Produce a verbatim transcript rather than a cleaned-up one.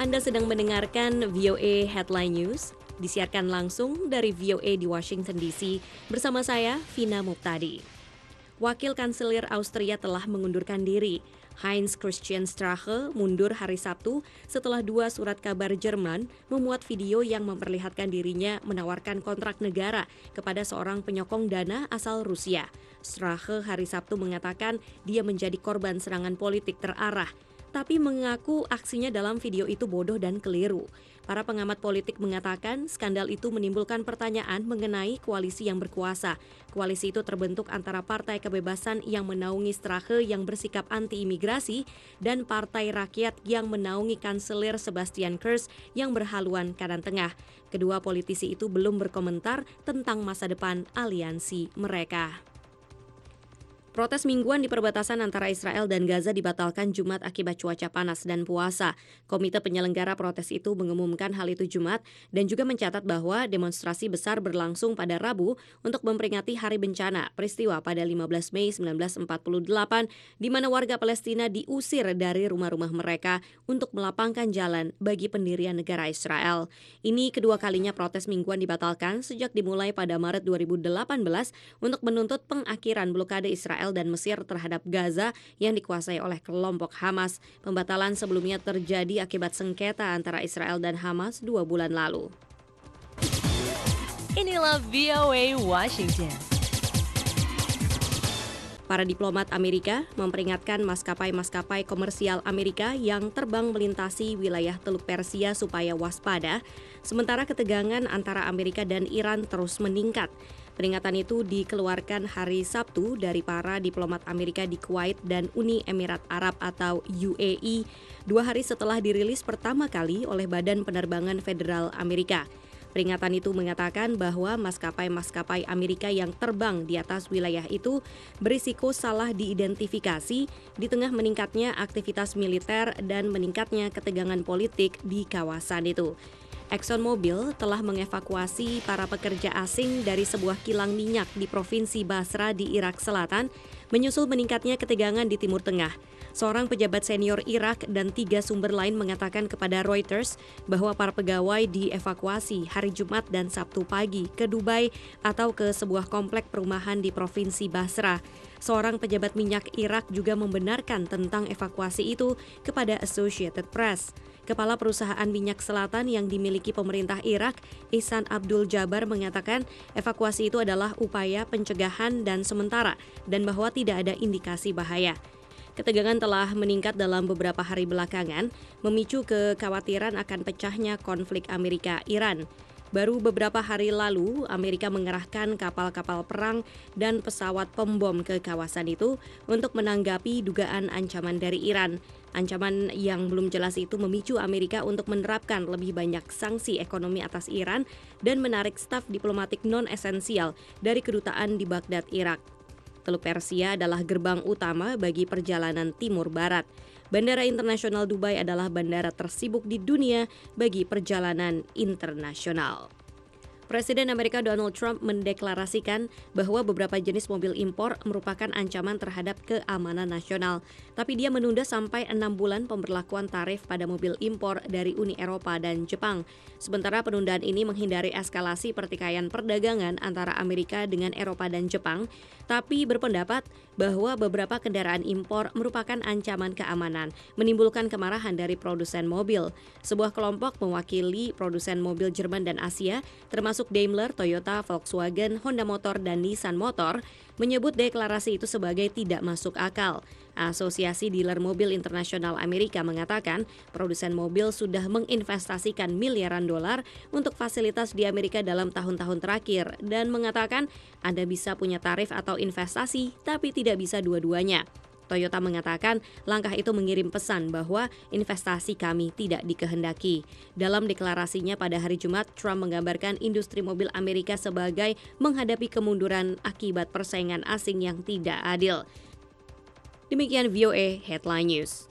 Anda sedang mendengarkan V O A Headline News, disiarkan langsung dari V O A di Washington D C bersama saya, Vina Muqtadi. Wakil Kanselir Austria telah mengundurkan diri. Heinz Christian Strache mundur hari Sabtu setelah dua surat kabar Jerman memuat video yang memperlihatkan dirinya menawarkan kontrak negara kepada seorang penyokong dana asal Rusia. Strache hari Sabtu mengatakan dia menjadi korban serangan politik terarah, tapi mengaku aksinya dalam video itu bodoh dan keliru. Para pengamat politik mengatakan skandal itu menimbulkan pertanyaan mengenai koalisi yang berkuasa. Koalisi itu terbentuk antara Partai Kebebasan yang menaungi Strache yang bersikap anti-imigrasi dan Partai Rakyat yang menaungi Kanselir Sebastian Kurz yang berhaluan kanan tengah. Kedua politisi itu belum berkomentar tentang masa depan aliansi mereka. Protes mingguan di perbatasan antara Israel dan Gaza dibatalkan Jumat akibat cuaca panas dan puasa. Komite penyelenggara protes itu mengumumkan hal itu Jumat dan juga mencatat bahwa demonstrasi besar berlangsung pada Rabu untuk memperingati Hari Bencana, peristiwa pada lima belas Mei seribu sembilan ratus empat puluh delapan, di mana warga Palestina diusir dari rumah-rumah mereka untuk melapangkan jalan bagi pendirian negara Israel. Ini kedua kalinya protes mingguan dibatalkan sejak dimulai pada Maret dua ribu delapan belas untuk menuntut pengakhiran blokade Israel dan Mesir terhadap Gaza yang dikuasai oleh kelompok Hamas. Pembatalan sebelumnya terjadi akibat sengketa antara Israel dan Hamas dua bulan lalu. Inilah V O A Washington. Para diplomat Amerika memperingatkan maskapai-maskapai komersial Amerika yang terbang melintasi wilayah Teluk Persia supaya waspada, sementara ketegangan antara Amerika dan Iran terus meningkat. Peringatan itu dikeluarkan hari Sabtu dari para diplomat Amerika di Kuwait dan Uni Emirat Arab atau U A E, dua hari setelah dirilis pertama kali oleh Badan Penerbangan Federal Amerika. Peringatan itu mengatakan bahwa maskapai-maskapai Amerika yang terbang di atas wilayah itu berisiko salah diidentifikasi di tengah meningkatnya aktivitas militer dan meningkatnya ketegangan politik di kawasan itu. ExxonMobil telah mengevakuasi para pekerja asing dari sebuah kilang minyak di Provinsi Basra di Irak Selatan, menyusul meningkatnya ketegangan di Timur Tengah. Seorang pejabat senior Irak dan tiga sumber lain mengatakan kepada Reuters bahwa para pegawai dievakuasi hari Jumat dan Sabtu pagi ke Dubai atau ke sebuah komplek perumahan di Provinsi Basra. Seorang pejabat minyak Irak juga membenarkan tentang evakuasi itu kepada Associated Press. Kepala perusahaan minyak selatan yang dimiliki pemerintah Irak, Ihsan Abdul Jabbar mengatakan evakuasi itu adalah upaya pencegahan dan sementara dan bahwa tidak ada indikasi bahaya. Ketegangan telah meningkat dalam beberapa hari belakangan, memicu kekhawatiran akan pecahnya konflik Amerika-Iran. Baru beberapa hari lalu, Amerika mengerahkan kapal-kapal perang dan pesawat pembom ke kawasan itu untuk menanggapi dugaan ancaman dari Iran. Ancaman yang belum jelas itu memicu Amerika untuk menerapkan lebih banyak sanksi ekonomi atas Iran dan menarik staf diplomatik non-esensial dari kedutaan di Baghdad, Irak. Teluk Persia adalah gerbang utama bagi perjalanan Timur Barat. Bandara Internasional Dubai adalah bandara tersibuk di dunia bagi perjalanan internasional. Presiden Amerika Donald Trump mendeklarasikan bahwa beberapa jenis mobil impor merupakan ancaman terhadap keamanan nasional. Tapi dia menunda sampai enam bulan pemberlakuan tarif pada mobil impor dari Uni Eropa dan Jepang. Sementara penundaan ini menghindari eskalasi pertikaian perdagangan antara Amerika dengan Eropa dan Jepang, tapi berpendapat bahwa beberapa kendaraan impor merupakan ancaman keamanan, menimbulkan kemarahan dari produsen mobil. Sebuah kelompok mewakili produsen mobil Jerman dan Asia, termasuk Daimler, Toyota, Volkswagen, Honda Motor, dan Nissan Motor, menyebut deklarasi itu sebagai tidak masuk akal. Asosiasi Dealer Mobil Internasional Amerika mengatakan produsen mobil sudah menginvestasikan miliaran dolar untuk fasilitas di Amerika dalam tahun-tahun terakhir dan mengatakan Anda bisa punya tarif atau investasi, tapi tidak bisa dua-duanya. Toyota mengatakan langkah itu mengirim pesan bahwa investasi kami tidak dikehendaki. Dalam deklarasinya pada hari Jumat, Trump menggambarkan industri mobil Amerika sebagai menghadapi kemunduran akibat persaingan asing yang tidak adil. Demikian V O A Headline News.